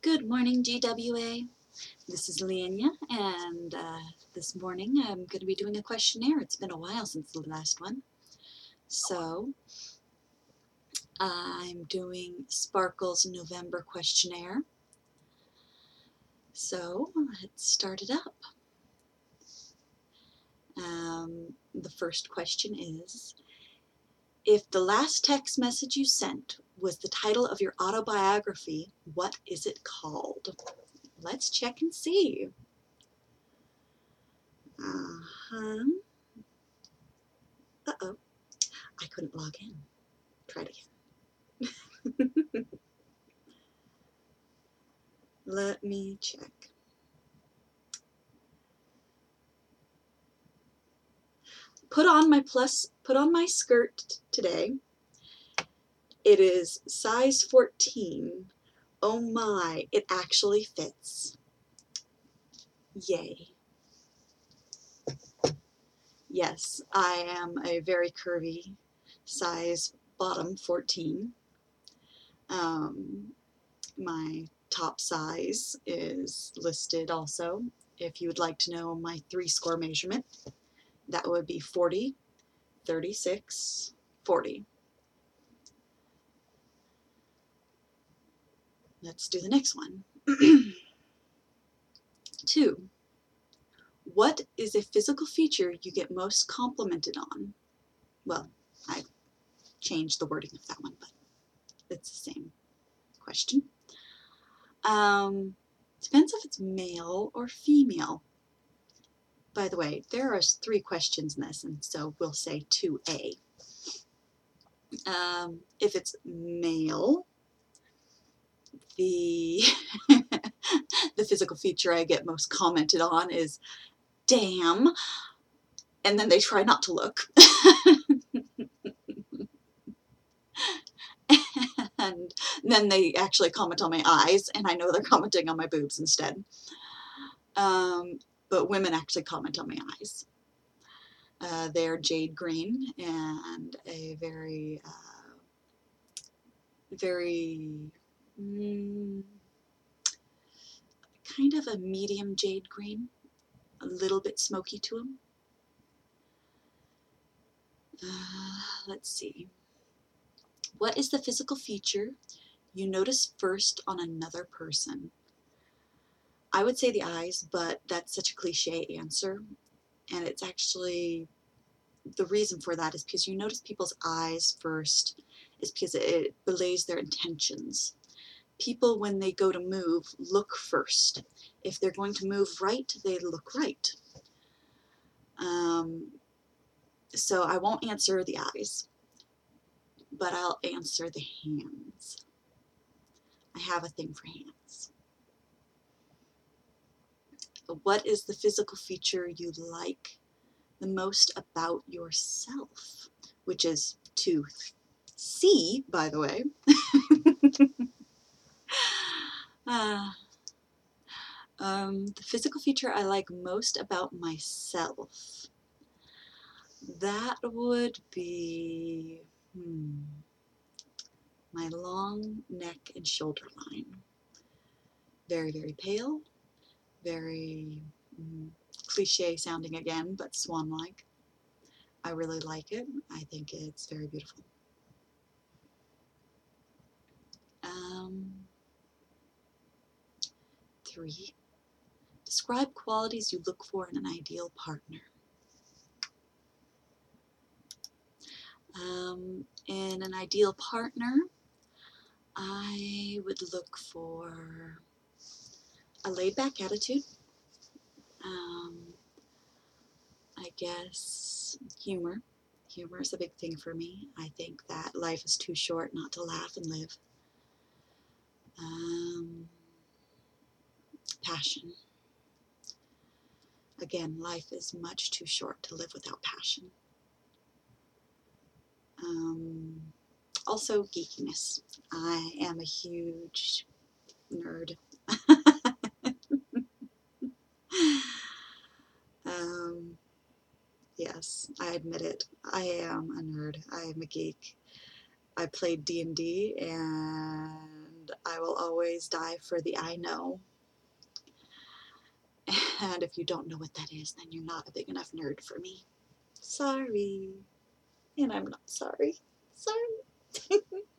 Good morning, GWA. This is Leanya, and this morning I'm going to be doing a questionnaire. It's been a while since the last one. So I'm doing Sparkle's November questionnaire. So let's start it up. The first question is, if the last text message you sent was the title of your autobiography, what is it called? Let's check and see. Uh-oh, I couldn't log in. Try it again. Let me check. Put on my skirt today. It is size 14. Oh my, it actually fits. Yay. Yes, I am a very curvy size bottom 14. My top size is listed also. If you would like to know my 3-score measurement, that would be 40, 36, 40. Let's do the next one. 2. What is a physical feature you get most complimented on? Well, I changed the wording of that one, but it's the same question. Depends if it's male or female. By the way, there are 3 questions in this, and so we'll say 2A. If it's male, the the physical feature I get most commented on is damn, and then they try not to look. And then they actually comment on my eyes, and I know they're commenting on my boobs instead. But women actually comment on my eyes. They're jade green and a very, kind of a medium jade green, a little bit smoky to them. Let's see. What is the physical feature you notice first on another person? I would say the eyes, but that's such a cliche answer. And it's actually, the reason for that is because you notice people's eyes first is because it belays their intentions. People, when they go to move, look first. If they're going to move right, they look right. So I won't answer the eyes, but I'll answer the hands. I have a thing for hands. What is the physical feature you like the most about yourself? Which is 2C, by the way. The physical feature I like most about myself, that would be my long neck and shoulder line. Very, very pale, very cliche sounding again, but swan-like. I really like it. I think it's very beautiful. 3. Describe qualities you look for in an ideal partner. In an ideal partner, I would look for a laid-back attitude. I guess humor. Humor is a big thing for me. I think that life is too short not to laugh and live. Passion. Again, life is much too short to live without passion. Also, geekiness. I am a huge nerd. Yes, I admit it. I am a nerd. I am a geek. I played D&D, and and I will always die for the I know. And if you don't know what that is, then you're not a big enough nerd for me. Sorry. And I'm not sorry. Sorry.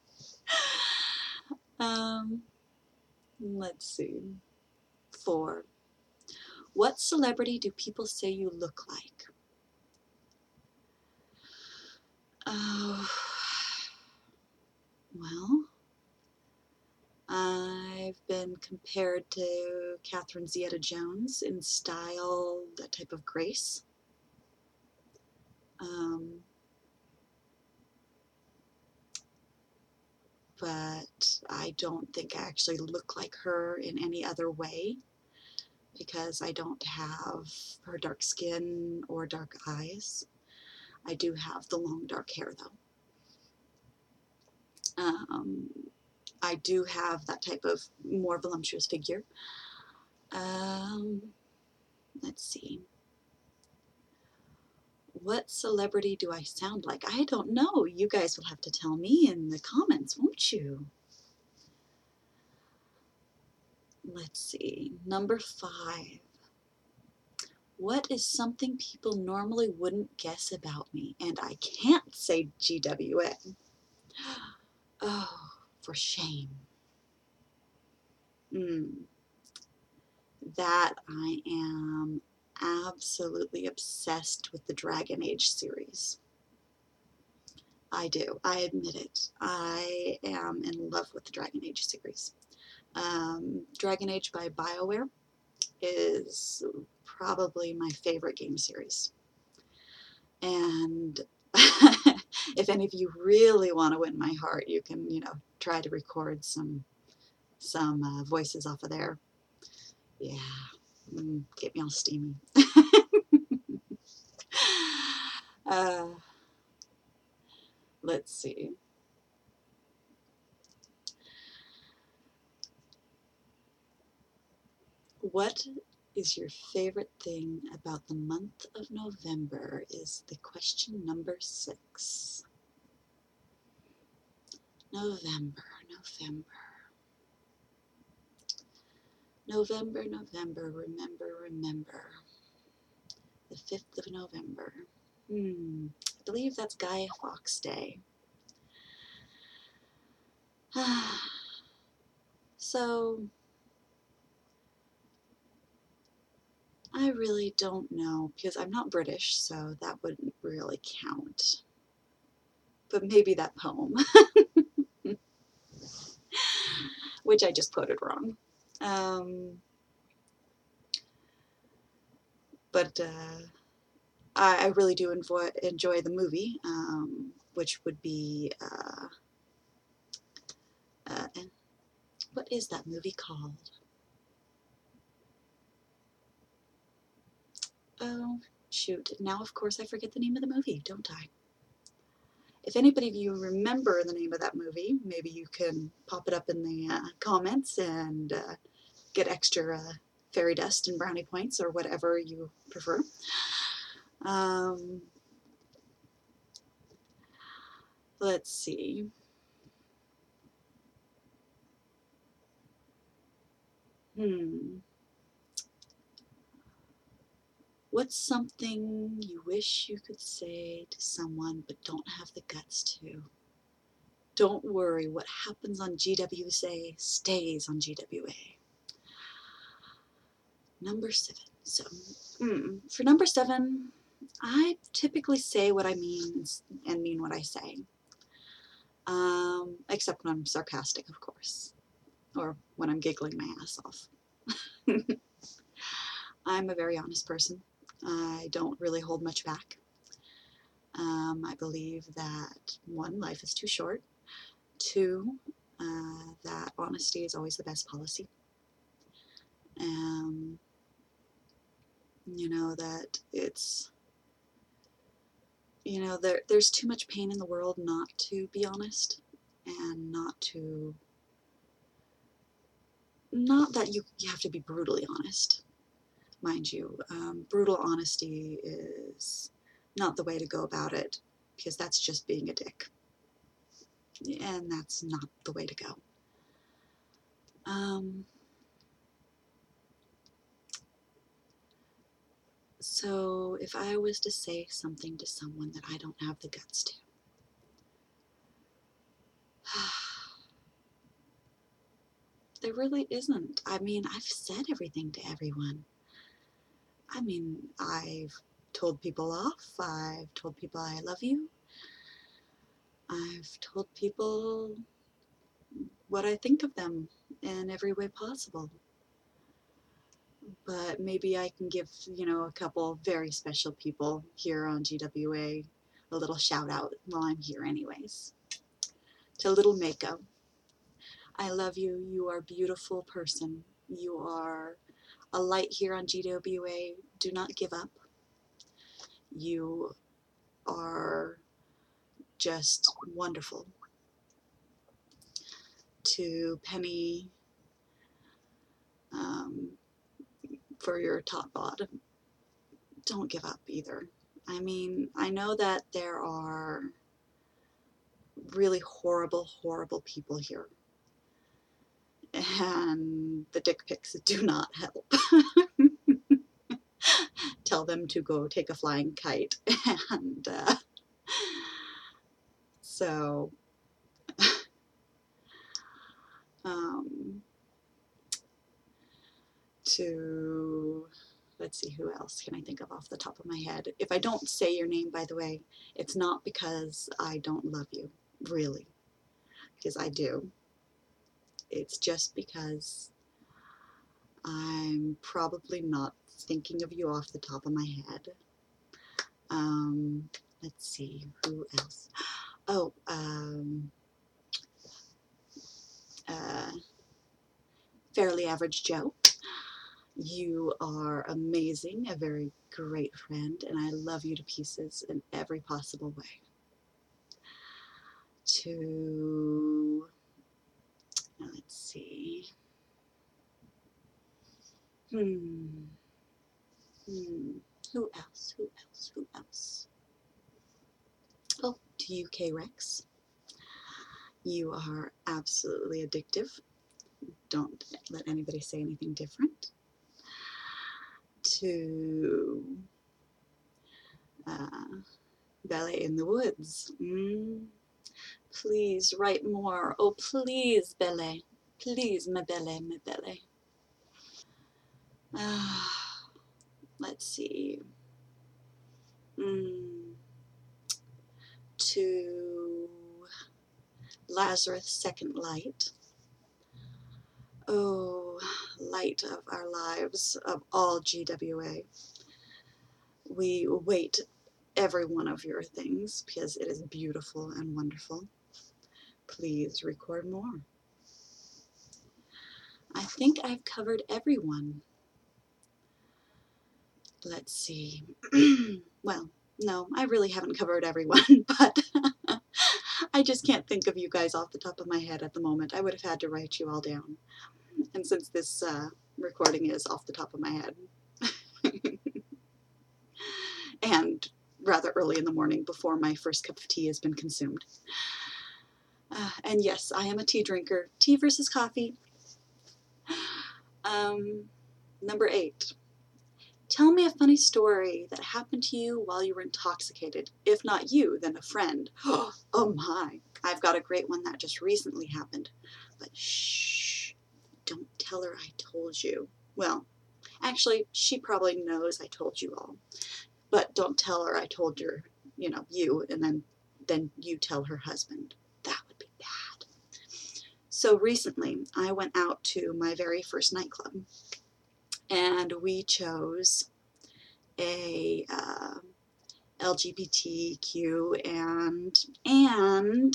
Let's see. 4. What celebrity do people say you look like? Oh, well, I've been compared to Catherine Zeta-Jones in style, that type of grace. But I don't think I actually look like her in any other way because I don't have her dark skin or dark eyes. I do have the long dark hair though. I do have that type of more voluptuous figure. Let's see. What celebrity do I sound like? I don't know. You guys will have to tell me in the comments, won't you? Let's see. Number 5. What is something people normally wouldn't guess about me? And I can't say GWA. Oh, for shame. That I am absolutely obsessed with the Dragon Age series. I do. I admit it. I am in love with the Dragon Age series. Dragon Age by BioWare is probably my favorite game series. And if any of you really want to win my heart, you can, try to record some voices off of there. Yeah, get me all steamy. Let's see. What is your favorite thing about the month of November is the question number 6. November, remember. The 5th of November. I believe that's Guy Fawkes Day. So, I really don't know, because I'm not British, so that wouldn't really count. But maybe that poem, which I just quoted wrong. But I really do enjoy the movie, which would be, what is that movie called? Oh, shoot. Now, of course, I forget the name of the movie, don't I? If anybody of you remember the name of that movie, maybe you can pop it up in the comments and get extra fairy dust and brownie points or whatever you prefer. Let's see. What's something you wish you could say to someone but don't have the guts to? Don't worry, what happens on GWA stays on GWA. Number 7. So, for number 7, I typically say what I mean and mean what I say. Except when I'm sarcastic, of course, or when I'm giggling my ass off. I'm a very honest person. I don't really hold much back. I believe that 1, life is too short. 2, that honesty is always the best policy. That it's, there's too much pain in the world not to be honest, and not that you have to be brutally honest, mind you. Brutal honesty is not the way to go about it, because that's just being a dick, and that's not the way to go. So if I was to say something to someone that I don't have the guts to, there really isn't. I mean, I've said everything to everyone. I mean, I've told people off. I've told people I love you. I've told people what I think of them in every way possible. But maybe I can give, a couple very special people here on GWA a little shout out while I'm here anyways. To little Mako. I love you. You are a beautiful person. You are a light here on GWA. Do not give up. You are just wonderful. To Penny, for your top bod, don't give up either. I mean, I know that there are really horrible, horrible people here. And the dick pics do not help. Tell them to go take a flying kite. And so, let's see, who else can I think of off the top of my head? If I don't say your name, by the way, it's not because I don't love you, really, because I do. It's just because I'm probably not thinking of you off the top of my head. Let's see, who else? Oh, Fairly Average Joe. You are amazing, a very great friend, and I love you to pieces in every possible way. Let's see. Who else? Who else? Who else? Oh, to UK Rex. You are absolutely addictive. Don't let anybody say anything different. To Ballet in the Woods. Please write more. Oh, please, Belle. Please, ma belle, ma belle. Let's see. To Lazarus Second Light. Oh, light of our lives, of all GWA. We await every one of your things because it is beautiful and wonderful. Please record more. I think I've covered everyone. Let's see. Well, no, I really haven't covered everyone, but I just can't think of you guys off the top of my head at the moment. I would have had to write you all down. And since this recording is off the top of my head, and rather early in the morning before my first cup of tea has been consumed. And yes, I am a tea drinker. Tea versus coffee. Number 8. Tell me a funny story that happened to you while you were intoxicated. If not you, then a friend. Oh my, I've got a great one that just recently happened. But shh, don't tell her I told you. Well, actually, she probably knows I told you all. But don't tell her I told her, you, and then you tell her husband. That would be bad. So recently, I went out to my very first nightclub, and we chose a LGBTQ and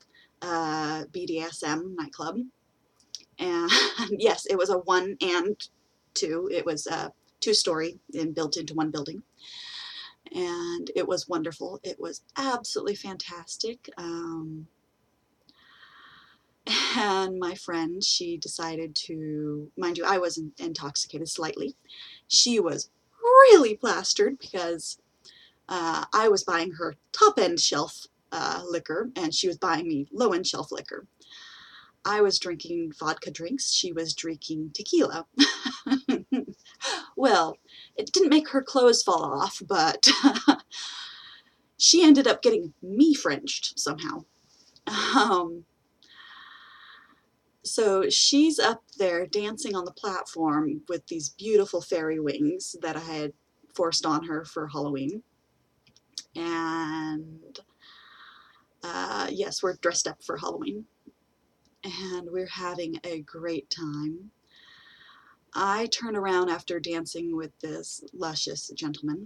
BDSM nightclub. And yes, it was a 1 and 2. It was a 2-story and built into one building. And it was wonderful. It was absolutely fantastic. And my friend, she decided to, mind you, I was intoxicated slightly. She was really plastered because I was buying her top-end shelf liquor, and she was buying me low-end shelf liquor. I was drinking vodka drinks. She was drinking tequila. Well, it didn't make her clothes fall off, but she ended up getting me Frenched somehow. So she's up there dancing on the platform with these beautiful fairy wings that I had forced on her for Halloween. And yes, we're dressed up for Halloween. And we're having a great time. I turn around after dancing with this luscious gentleman,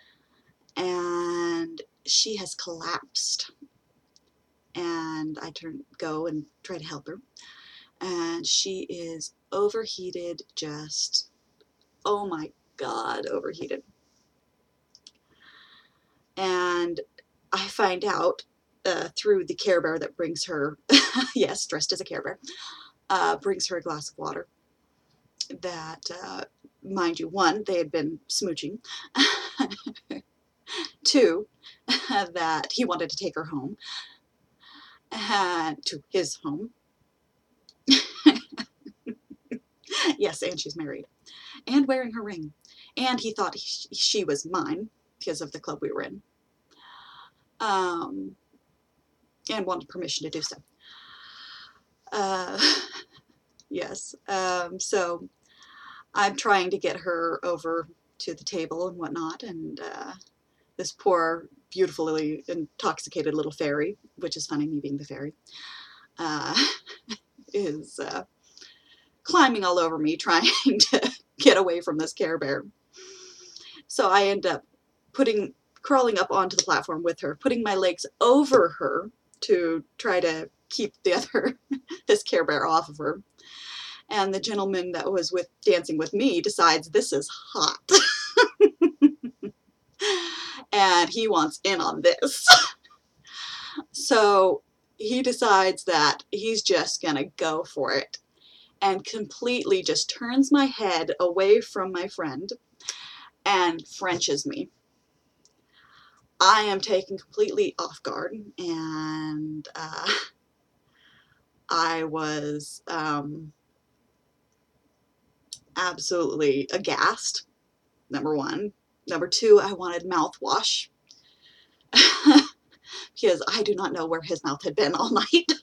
and she has collapsed. And I go and try to help her. And she is overheated, just, oh my God, overheated. And I find out through the Care Bear that brings her, yes, dressed as a Care Bear, brings her a glass of water that, mind you, one, they had been smooching. Two, that he wanted to take her home, to his home. Yes, and she's married and wearing her ring. And he thought she was mine because of the club we were in, and wanted permission to do so. Yes, so I'm trying to get her over to the table and whatnot, and this poor, beautifully intoxicated little fairy, which is funny, me being the fairy, is climbing all over me, trying to get away from this Care Bear. So I end up crawling up onto the platform with her, putting my legs over her to try to keep this Care Bear off of her. And the gentleman that was dancing with me decides this is hot. And he wants in on this. So he decides that he's just gonna go for it, and completely just turns my head away from my friend and Frenches me. I am taken completely off guard, and I was absolutely aghast, number one. Number two, I wanted mouthwash because I do not know where his mouth had been all night.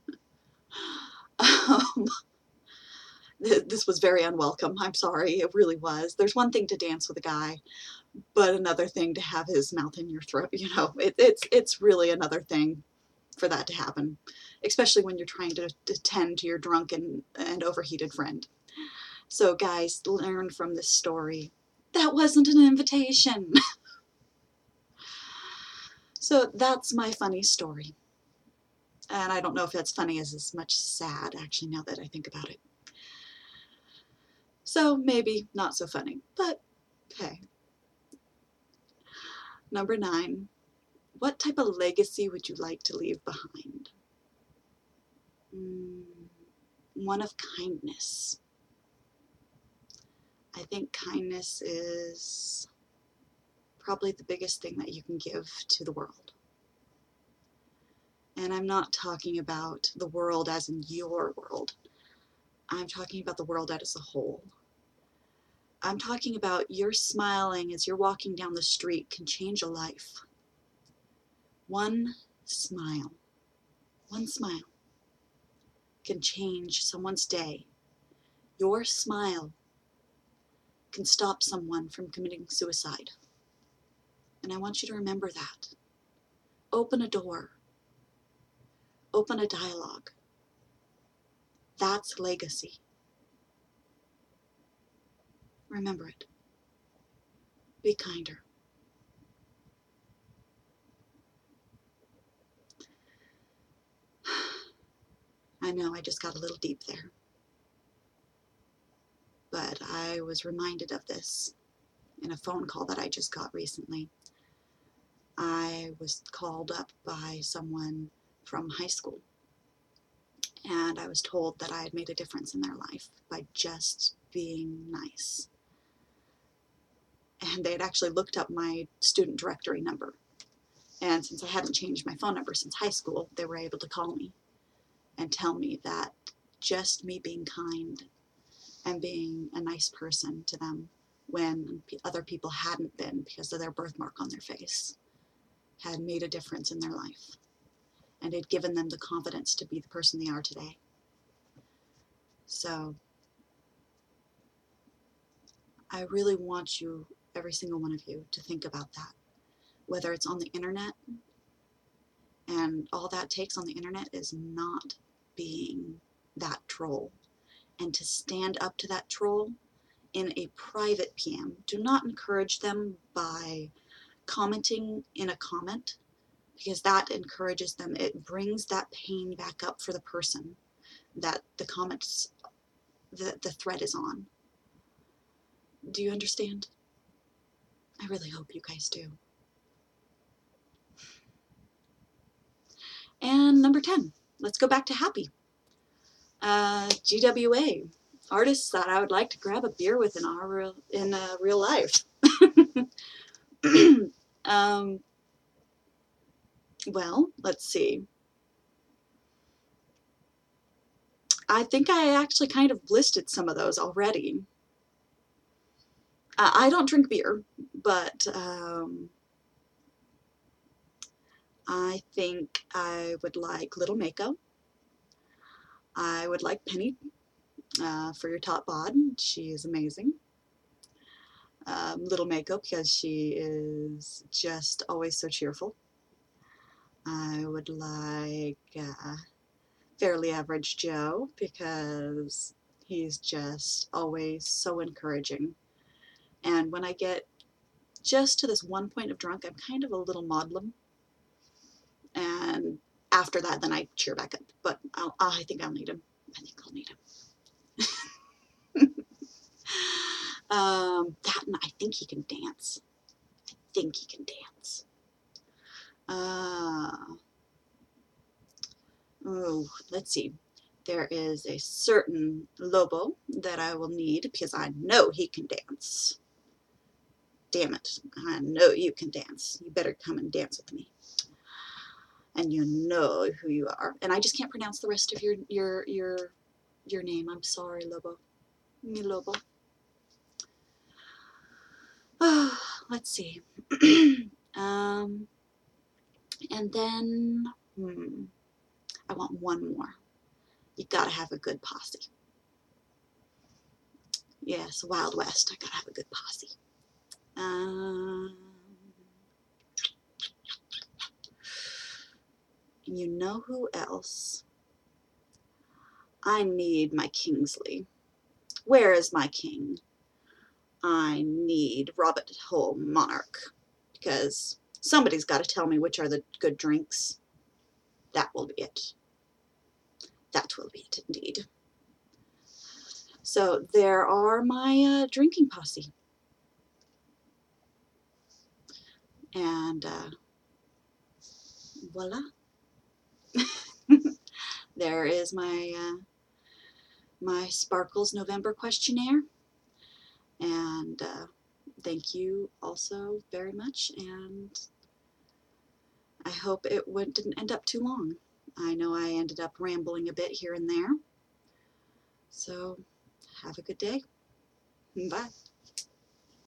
um, this was very unwelcome. I'm sorry, it really was. There's one thing to dance with a guy, but another thing to have his mouth in your throat. It's really another thing for that to happen, especially when you're trying to tend to your drunken and overheated friend. So guys, learn from this story. That wasn't an invitation. So that's my funny story. And I don't know if that's funny as much sad, actually, now that I think about it. So maybe not so funny, but hey. Number 9, what type of legacy would you like to leave behind? One of kindness. I think kindness is probably the biggest thing that you can give to the world. And I'm not talking about the world as in your world. I'm talking about the world as a whole. I'm talking about your smiling as you're walking down the street can change a life. One smile can change someone's day. Your smile can stop someone from committing suicide. And I want you to remember that. Open a door. Open a dialogue. That's legacy. Remember it. Be kinder. I know I just got a little deep there. But I was reminded of this in a phone call that I just got recently. I was called up by someone from high school, and I was told that I had made a difference in their life by just being nice. And they had actually looked up my student directory number. And since I hadn't changed my phone number since high school, they were able to call me and tell me that just me being kind and being a nice person to them when other people hadn't been because of their birthmark on their face, had made a difference in their life and had given them the confidence to be the person they are today. So I really want you, every single one of you, to think about that. Whether it's on the internet, and all that takes on the internet is not being that troll, and to stand up to that troll in a private PM. Do not encourage them by commenting in a comment, because that encourages them. It brings that pain back up for the person that the comments, the thread is on. Do you understand? I really hope you guys do. And number 10, let's go back to happy. GWA, artists that I would like to grab a beer with in real life. Well, let's see. I think I actually kind of listed some of those already. I don't drink beer, but I think I would like Little Mako. I would like Penny for your top bod. She is amazing. Little Mako because she is just always so cheerful. I would like Fairly Average Joe because he's just always so encouraging. And when I get just to this one point of drunk, I'm kind of a little maudlin. And after that, then I cheer back up. But I think I'll need him. I think I'll need him. That, and I think he can dance. I think he can dance. Oh, let's see. There is a certain Lobo that I will need because I know he can dance. Damn it, I know you can dance. You better come and dance with me. And you know who you are. And I just can't pronounce the rest of your name. I'm sorry, Lobo. Mi Lobo. Oh, let's see. And then I want one more. You gotta have a good posse. Yes, Wild West. I gotta have a good posse. You know who else? I need my Kingsley. Where is my king? I need Robert Hull Monarch, because somebody's got to tell me which are the good drinks. That will be it. That will be it indeed. So there are my drinking posse. And voila. There is my my Sparkles November questionnaire. And thank you also very much. And I hope it didn't end up too long. I know I ended up rambling a bit here and there. So have a good day. Bye.